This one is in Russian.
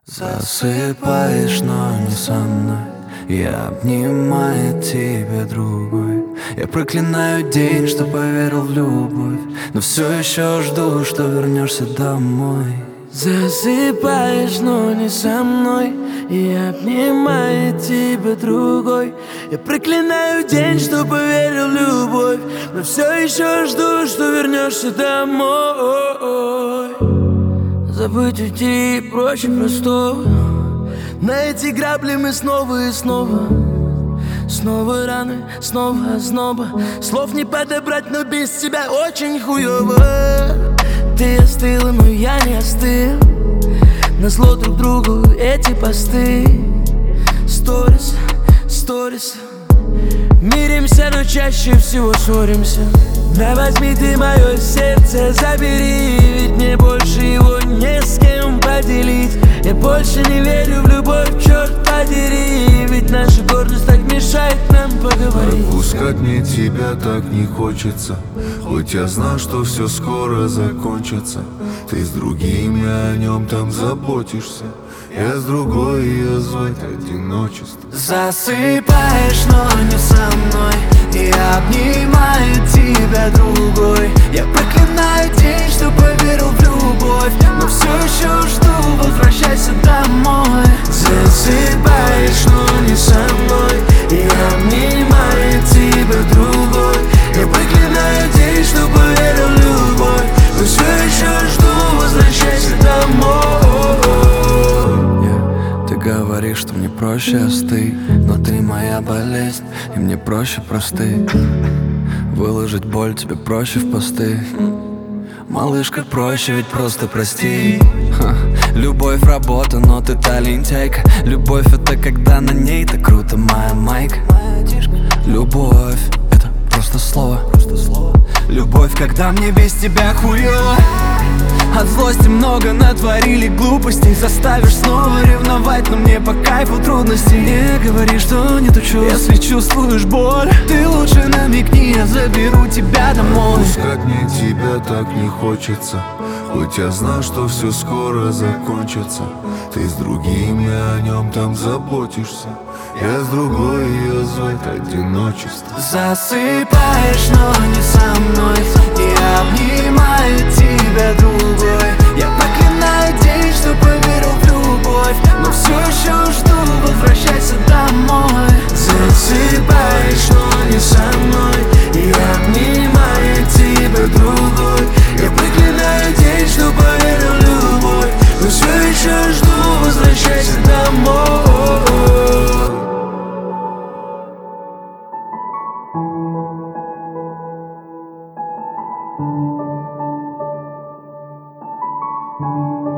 Засыпаешь, но не со мной. Я обнимаю тебя другой. Я проклинаю день, что поверил в любовь, но все еще жду, что вернешься домой. Засыпаешь, но не со мной. Я обнимаю тебя другой. Я проклинаю день, что поверил в любовь, но все еще жду, что вернешься домой. Забыть, уйти проще простого. На эти грабли мы снова и снова. Снова раны, снова озноба. Слов не подобрать, но без тебя очень хуёво. Ты остыла, но я не остыл. Назло друг другу эти посты. Сторис, сторис. Миримся, но чаще всего ссоримся. Да возьми ты мое сердце, забери, ведь мне больше его не с кем поделить. Я больше не верю в любовь, черт подери, ведь наша гордость так мешает нам поговорить. Отпускать мне тебя так не хочется, хоть я знал, что все скоро закончится. Ты с другим, я о нем там заботишься. Я с другой, ее звать одиночество. Засыпаешь, но не со мной. Я обнимаю тебя другой. Я проклинаю день, что поверил в любовь, но все еще жду, возвращайся домой. Засыпаешь, но не со мной. Я обнимаю тебя другой. Я проклинаю день, что поверил в любовь, но все еще жду, возвращайся домой. Ты говоришь, что мне проще остыть, но ты моя болезнь, и мне проще простыть. Выложить боль тебе проще в посты. Малышка, проще ведь просто прости. Любовь работа, но ты та лентяйка. Любовь это когда на ней так круто, моя майка. Любовь это просто слово. Любовь, когда мне без тебя хуёво. От злости много натворили глупостей. Заставишь снова ревновать, но мне по кайфу трудности. Не говори, что нету чувств, если чувствуешь боль. Ты лучше намекни, я заберу тебя домой. Отпускать мне тебя так не хочется, хоть я знал, что все скоро закончится. Ты с другим, я о нем там заботишься. Я с другой, ее звать одиночество. Засыпаешь, но не со мной. Я обнимаю тебя другой. Я проклинаю день, что поверил в любовь, но все еще жду, возвращайся домой. Засыпаешь, но не со мной. Я обнимаю тебя другой. Я проклинаю день, что поверил в любовь, но все еще жду, возвращайся домой. Thank you.